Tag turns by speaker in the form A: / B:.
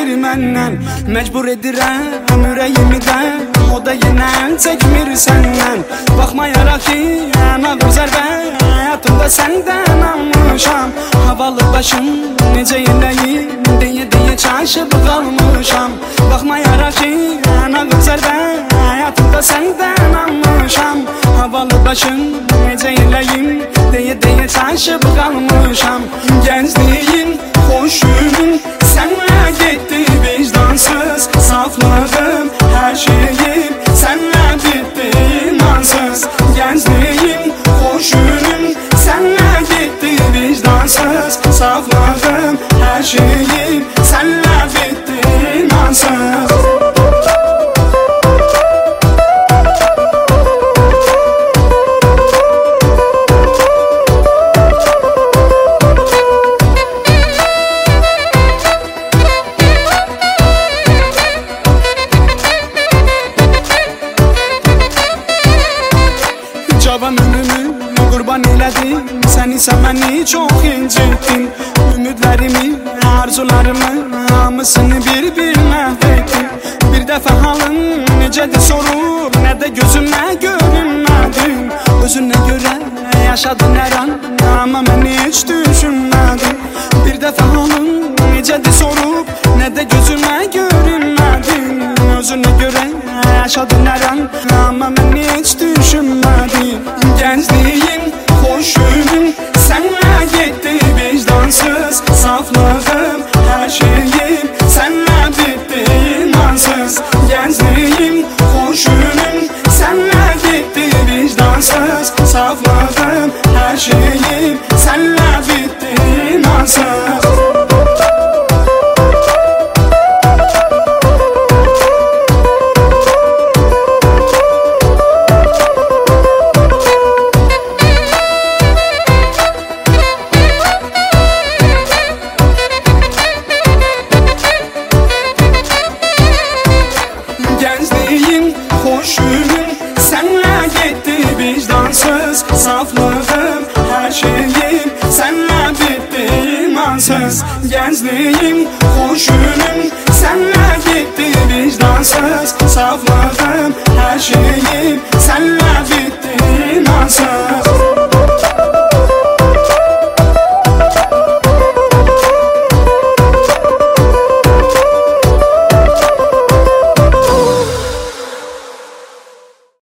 A: istəyir məndən. Məcbur edirəm ürəyimdən, o da yenə çəkmir səndən. Baxmayaraq ki, ən ağır zərbə həyatımda səndən almışam. Havalı başım necə eləyim, deyə çaşıb qalmışam. Baxmayaraq ki, ən ağır zərbə həyatımda səndən almışam. Havalı başım necə eləyim, deyə çaşıb qalmışam. Gəncliyim, xoşum sənlə getdi, vicdansız saflığım, hər şeyim sənlə bitdi, imansız. Gəncliyim, xoşum sənlə getdi, vicdansız saflığım, hər şeyim sənlə bitdi, imansız. Cavan ömrümü qurban elədim, sən isə məni çox incitdin. Ümidlərimi, arzularımı, hamısını bir məhv etdin. Bir dəfə halın necədir sorub, nə də gözümə görünmədin. Özünə görə yaşadın hər an, amma məni heç düşünmədin. Bir dəfə halın necədir sorub, nə də gözümə görünmədin. Özünə görə yaşadın hər an, amma məni heç düşünmədin. Gəncliyim, xoşum sənlə getdi, vicdansız saflığım, hər şeyim sənlə bitdi, imansız. Gəncliyim, xoşum sənlə getdi, vicdansız saflığım, hər şeyim sənlə bitdi, imansız. Gəncliyim, xoşum sənlə getdi, vicdansız saflığım, hər şeyim sənlə bitdi, imansız. Gəncliyim, xoşum sənlə getdi, vicdansız saflığım, hər şeyim